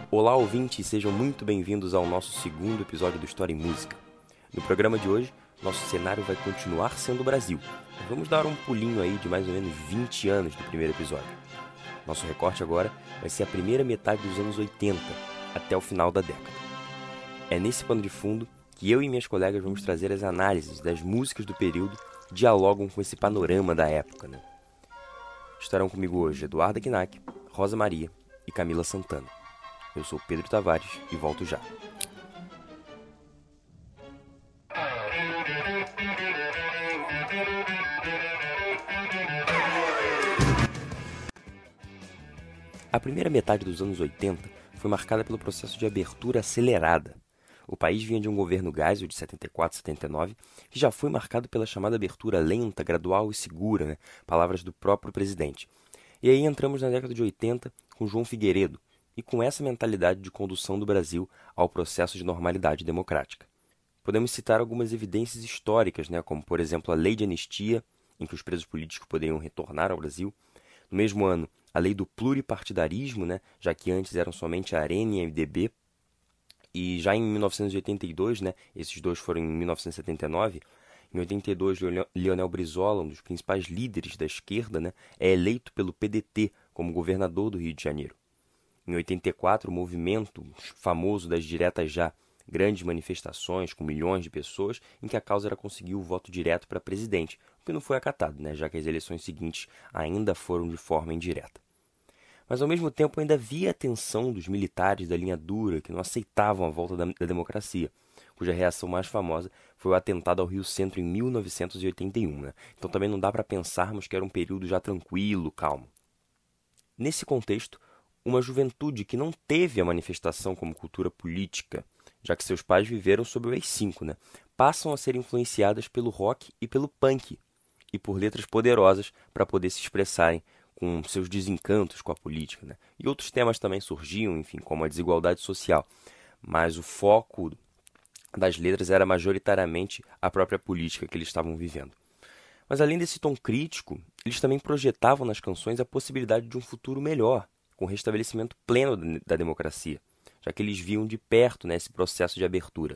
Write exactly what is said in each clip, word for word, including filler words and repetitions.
Olá, ouvintes, sejam muito bem-vindos ao nosso segundo episódio do História em Música. No programa de hoje, nosso cenário vai continuar sendo o Brasil. Vamos dar um pulinho aí de mais ou menos vinte anos do primeiro episódio. Nosso recorte agora vai ser a primeira metade dos anos oitenta, até o final da década. É nesse pano de fundo que eu e minhas colegas vamos trazer as análises das músicas do período que dialogam com esse panorama da época, né? Estarão comigo hoje Eduarda Knack, Rosa Maria e Camila Santana. Eu sou Pedro Tavares e volto já. A primeira metade dos anos oitenta foi marcada pelo processo de abertura acelerada. O país vinha de um governo Geisel de setenta e quatro a setenta e nove, que já foi marcado pela chamada abertura lenta, gradual e segura, né? Palavras do próprio presidente. E aí entramos na década de oitenta com João Figueiredo, e com essa mentalidade de condução do Brasil ao processo de normalidade democrática. Podemos citar algumas evidências históricas, né? Como, por exemplo, a Lei de Anistia, em que os presos políticos poderiam retornar ao Brasil. No mesmo ano, a Lei do Pluripartidarismo, né? Já que antes eram somente a Arena e a M D B. E já em mil novecentos e oitenta e dois, né, esses dois foram em mil novecentos e setenta e nove, em oitenta e dois, Leonel Brizola, um dos principais líderes da esquerda, né, é eleito pelo P D T como governador do Rio de Janeiro. Em oitenta e quatro, o movimento famoso das diretas já, grandes manifestações com milhões de pessoas, em que a causa era conseguir o voto direto para presidente, o que não foi acatado, né, já que as eleições seguintes ainda foram de forma indireta. Mas, ao mesmo tempo, ainda havia a tensão dos militares da linha dura, que não aceitavam a volta da, da democracia, cuja reação mais famosa foi o atentado ao Rio Centro em mil novecentos e oitenta e um. Né? Então, também não dá para pensarmos que era um período já tranquilo, calmo. Nesse contexto, uma juventude que não teve a manifestação como cultura política, já que seus pais viveram sob o A I cinco, né? Passam a ser influenciadas pelo rock e pelo punk, e por letras poderosas para poder se expressarem com seus desencantos com a política, né? E outros temas também surgiam, enfim, como a desigualdade social. Mas o foco das letras era majoritariamente a própria política que eles estavam vivendo. Mas além desse tom crítico, eles também projetavam nas canções a possibilidade de um futuro melhor, com o restabelecimento pleno da democracia, já que eles viam de perto, né, esse processo de abertura.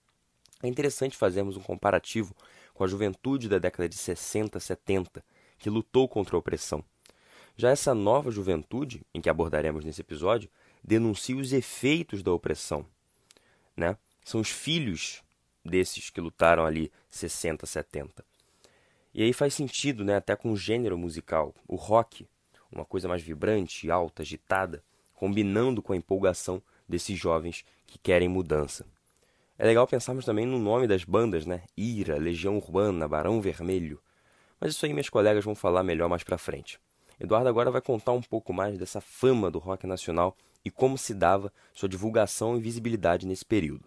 É interessante fazermos um comparativo com a juventude da década de sessenta, setenta, que lutou contra a opressão. Já essa nova juventude, em que abordaremos nesse episódio, denuncia os efeitos da opressão, né? São os filhos desses que lutaram ali sessenta, setenta. E aí faz sentido, né, até com o gênero musical, o rock, uma coisa mais vibrante, alta, agitada, combinando com a empolgação desses jovens que querem mudança. É legal pensarmos também no nome das bandas, né? Ira, Legião Urbana, Barão Vermelho. Mas isso aí minhas colegas vão falar melhor mais pra frente. Eduardo agora vai contar um pouco mais dessa fama do rock nacional e como se dava sua divulgação e visibilidade nesse período.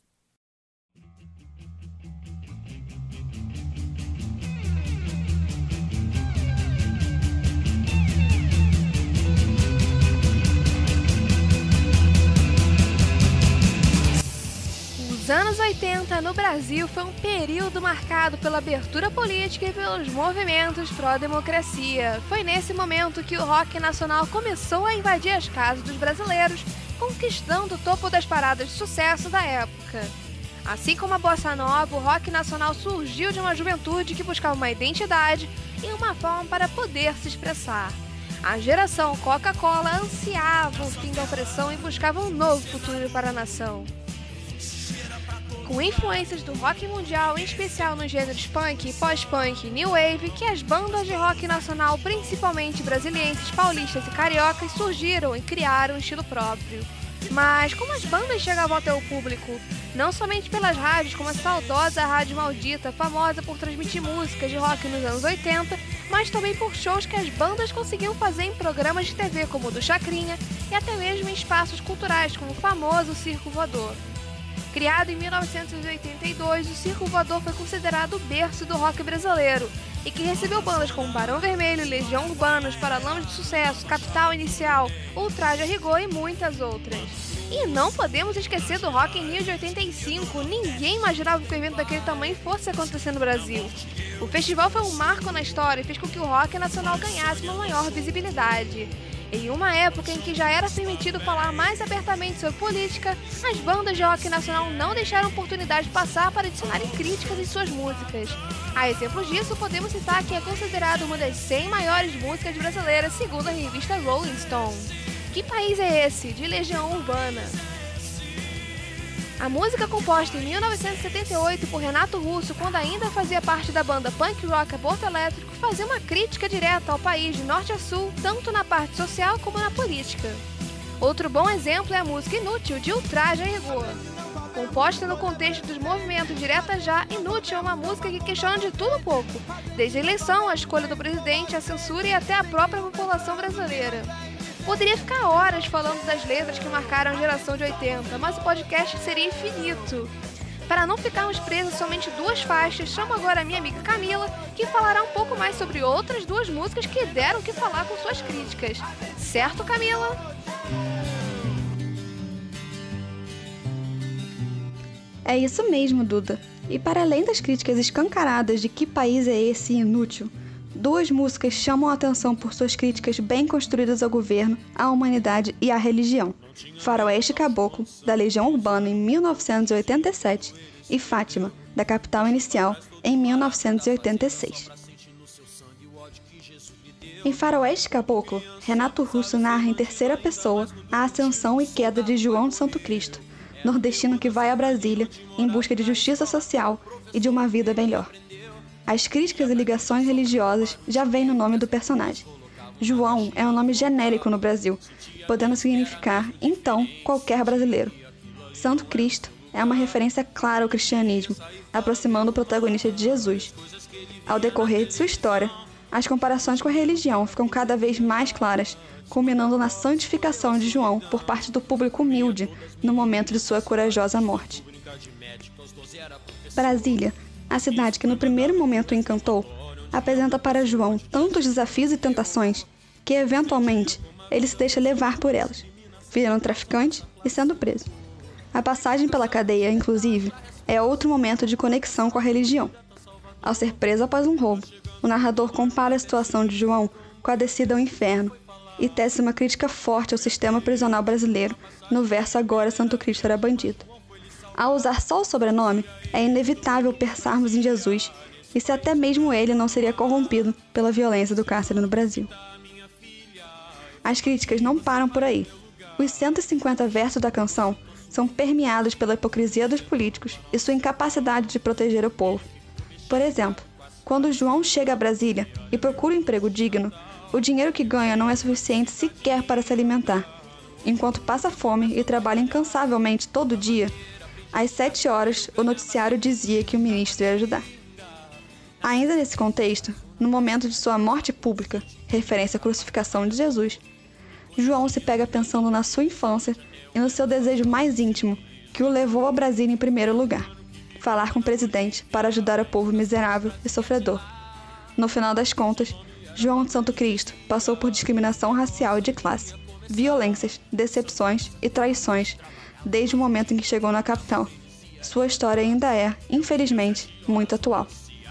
Os anos oitenta no Brasil foi um período marcado pela abertura política e pelos movimentos pró-democracia. Foi nesse momento que o rock nacional começou a invadir as casas dos brasileiros, conquistando o topo das paradas de sucesso da época. Assim como a bossa nova, o rock nacional surgiu de uma juventude que buscava uma identidade e uma forma para poder se expressar. A geração Coca-Cola ansiava o fim da opressão e buscava um novo futuro para a nação. Com influências do rock mundial, em especial nos gêneros punk, pós-punk e new wave, que as bandas de rock nacional, principalmente brasilienses, paulistas e cariocas, surgiram e criaram um estilo próprio. Mas como as bandas chegavam até o público? Não somente pelas rádios, como a saudosa Rádio Maldita, famosa por transmitir músicas de rock nos anos oitenta, mas também por shows que as bandas conseguiam fazer em programas de T V como o do Chacrinha e até mesmo em espaços culturais, como o famoso Circo Voador. Criado em mil novecentos e oitenta e dois, o Circo Voador foi considerado o berço do rock brasileiro e que recebeu bandas como Barão Vermelho, Legião Urbana, Os Paralamas de Sucesso, Capital Inicial, Ultraje a Rigor e muitas outras. E não podemos esquecer do Rock in Rio de oitenta e cinco, ninguém imaginava que um evento daquele tamanho fosse acontecer no Brasil. O festival foi um marco na história e fez com que o rock nacional ganhasse uma maior visibilidade. Em uma época em que já era permitido falar mais abertamente sobre política, as bandas de rock nacional não deixaram a oportunidade passar para adicionarem críticas em suas músicas. A exemplos disso, podemos citar que é considerado uma das cem maiores músicas brasileiras segundo a revista Rolling Stone. Que País é Esse?, de Legião Urbana. A música, composta em mil novecentos e setenta e oito por Renato Russo, quando ainda fazia parte da banda punk rock Aborto Elétrico, fazia uma crítica direta ao país de norte a sul, tanto na parte social como na política. Outro bom exemplo é a música Inútil, de Ultraje a Rigor. Composta no contexto dos movimentos Direta Já, Inútil é uma música que questiona de tudo um pouco, desde a eleição, a escolha do presidente, a censura e até a própria população brasileira. Poderia ficar horas falando das letras que marcaram a geração de oitenta, mas o podcast seria infinito. Para não ficarmos presos somente duas faixas, chamo agora a minha amiga Camila, que falará um pouco mais sobre outras duas músicas que deram o que falar com suas críticas. Certo, Camila? É isso mesmo, Duda. E para além das críticas escancaradas de Que País é Esse? Inútil, duas músicas chamam a atenção por suas críticas bem construídas ao governo, à humanidade e à religião. Faroeste Caboclo, da Legião Urbana, em mil novecentos e oitenta e sete, e Fátima, da Capital Inicial, em mil novecentos e oitenta e seis. Em Faroeste Caboclo, Renato Russo narra em terceira pessoa a ascensão e queda de João de Santo Cristo, nordestino que vai a Brasília em busca de justiça social e de uma vida melhor. As críticas e ligações religiosas já vêm no nome do personagem. João é um nome genérico no Brasil, podendo significar, então, qualquer brasileiro. Santo Cristo é uma referência clara ao cristianismo, aproximando o protagonista de Jesus. Ao decorrer de sua história, as comparações com a religião ficam cada vez mais claras, culminando na santificação de João por parte do público humilde no momento de sua corajosa morte. Brasília, a cidade que no primeiro momento o encantou, apresenta para João tantos desafios e tentações que, eventualmente, ele se deixa levar por elas, virando traficante e sendo preso. A passagem pela cadeia, inclusive, é outro momento de conexão com a religião. Ao ser preso após um roubo, o narrador compara a situação de João com a descida ao inferno e tece uma crítica forte ao sistema prisional brasileiro no verso Agora Santo Cristo era bandido. Ao usar só o sobrenome, é inevitável pensarmos em Jesus e se até mesmo ele não seria corrompido pela violência do cárcere no Brasil. As críticas não param por aí. Os cento e cinquenta versos da canção são permeados pela hipocrisia dos políticos e sua incapacidade de proteger o povo. Por exemplo, quando João chega a Brasília e procura um emprego digno, o dinheiro que ganha não é suficiente sequer para se alimentar. Enquanto passa fome e trabalha incansavelmente todo dia, às sete horas o noticiário dizia que o ministro ia ajudar. Ainda nesse contexto, no momento de sua morte pública, referência à crucificação de Jesus, João se pega pensando na sua infância e no seu desejo mais íntimo, que o levou a Brasília em primeiro lugar: falar com o presidente para ajudar o povo miserável e sofredor. No final das contas, João de Santo Cristo passou por discriminação racial e de classe, violências, decepções e traições, desde o momento em que chegou na capital. Sua história ainda é, infelizmente, muito atual.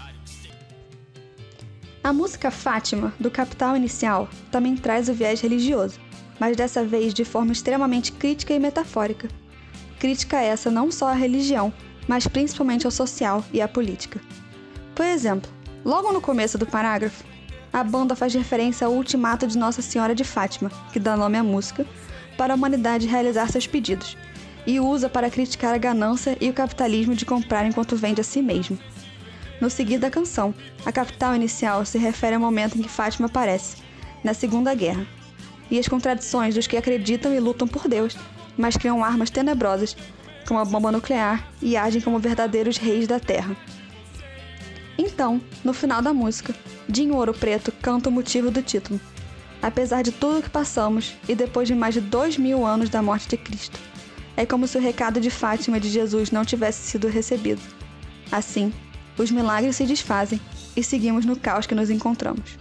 A música Fátima, do Capital Inicial, também traz o viés religioso, mas dessa vez de forma extremamente crítica e metafórica. Crítica essa não só à religião, mas principalmente ao social e à política. Por exemplo, logo no começo do parágrafo, a banda faz referência ao ultimato de Nossa Senhora de Fátima, que dá nome à música, para a humanidade realizar seus pedidos, e usa para criticar a ganância e o capitalismo de comprar enquanto vende a si mesmo. No seguir da canção, a Capital Inicial se refere ao momento em que Fátima aparece, na Segunda Guerra, e as contradições dos que acreditam e lutam por Deus, mas criam armas tenebrosas, como a bomba nuclear, e agem como verdadeiros reis da Terra. Então, no final da música, Dinho Ouro Preto canta o motivo do título. Apesar de tudo o que passamos, e depois de mais de dois mil anos da morte de Cristo, é como se o recado de Fátima de Jesus não tivesse sido recebido. Assim, os milagres se desfazem e seguimos no caos que nos encontramos.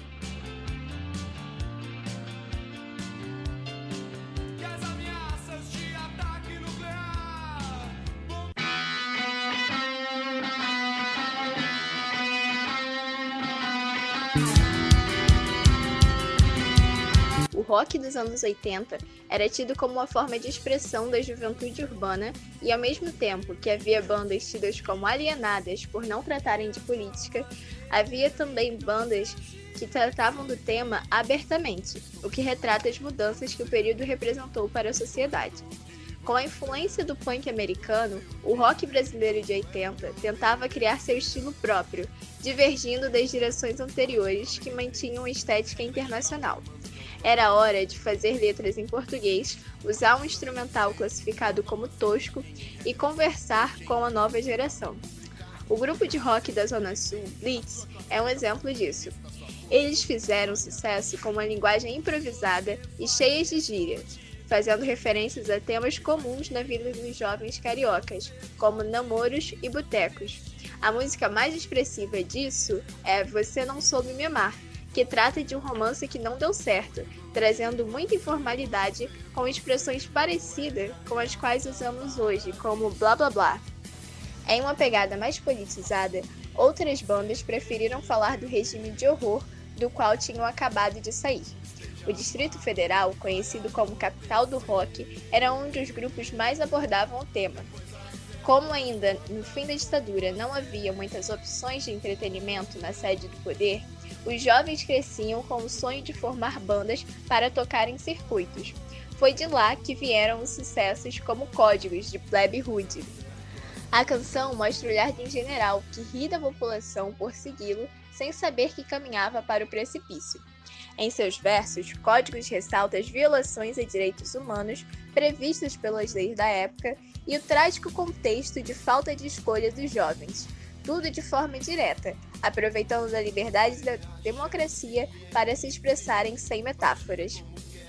O rock dos anos oitenta era tido como uma forma de expressão da juventude urbana e, ao mesmo tempo que havia bandas tidas como alienadas por não tratarem de política, havia também bandas que tratavam do tema abertamente, o que retrata as mudanças que o período representou para a sociedade. Com a influência do punk americano, o rock brasileiro de oitenta tentava criar seu estilo próprio, divergindo das direções anteriores que mantinham estética internacional. Era hora de fazer letras em português, usar um instrumental classificado como tosco e conversar com a nova geração. O grupo de rock da Zona Sul, Blitz, é um exemplo disso. Eles fizeram sucesso com uma linguagem improvisada e cheia de gírias, fazendo referências a temas comuns na vida dos jovens cariocas, como namoros e botecos. A música mais expressiva disso é Você Não Soube Me Amar, que trata de um romance que não deu certo, trazendo muita informalidade com expressões parecidas com as quais usamos hoje, como blá blá blá. Em uma pegada mais politizada, outras bandas preferiram falar do regime de horror do qual tinham acabado de sair. O Distrito Federal, conhecido como capital do rock, era um dos grupos mais abordavam o tema. Como ainda no fim da ditadura não havia muitas opções de entretenimento na sede do poder, os jovens cresciam com o sonho de formar bandas para tocar em circuitos. Foi de lá que vieram os sucessos como Códigos, de Plebe Rude. A canção mostra o olhar de um general que ri da população por segui-lo sem saber que caminhava para o precipício. Em seus versos, Códigos ressalta as violações a direitos humanos previstas pelas leis da época e o trágico contexto de falta de escolha dos jovens. Tudo de forma direta, aproveitando da liberdade da democracia para se expressarem sem metáforas.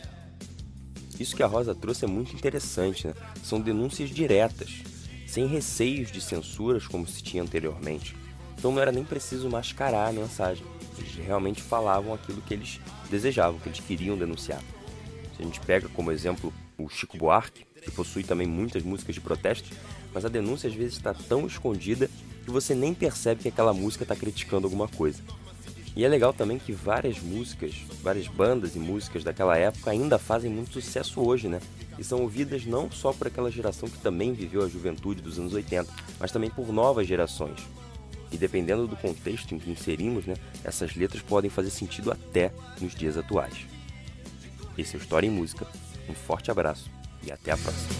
Isso que a Rosa trouxe é muito interessante, né? São denúncias diretas, sem receios de censuras como se tinha anteriormente. Então não era nem preciso mascarar a mensagem. Eles realmente falavam aquilo que eles desejavam, que eles queriam denunciar. Se a gente pega como exemplo o Chico Buarque, que possui também muitas músicas de protesto, mas a denúncia às vezes está tão escondida que você nem percebe que aquela música está criticando alguma coisa. E é legal também que várias músicas, várias bandas e músicas daquela época ainda fazem muito sucesso hoje, né? E são ouvidas não só por aquela geração que também viveu a juventude dos anos oitenta, mas também por novas gerações. E dependendo do contexto em que inserimos, né, essas letras podem fazer sentido até nos dias atuais. Esse é o História em Música. Um forte abraço e até a próxima.